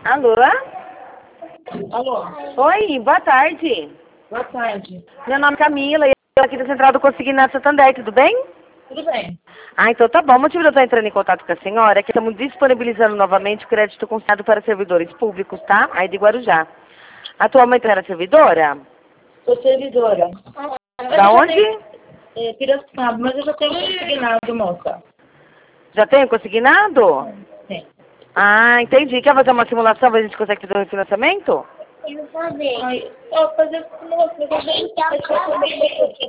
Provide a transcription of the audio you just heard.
Alô? Alô? Oi, boa tarde. Boa tarde. Meu nome é Camila e eu aqui da Central do Consignado Santander, tudo bem? Tudo bem? Ah, então tá bom. O motivo de eu estar entrando em contato com a senhora é que estamos disponibilizando novamente o crédito consignado para servidores públicos, tá? Aí de Guarujá. Atualmente era servidora? Sou servidora. Da onde? Piracicaba, mas eu já tenho consignado, moça. Já tem consignado? Sim. Ah, entendi. Quer fazer uma simulação pra gente conseguir fazer um refinanciamento? Quero fazer. Ai, fazer simulação.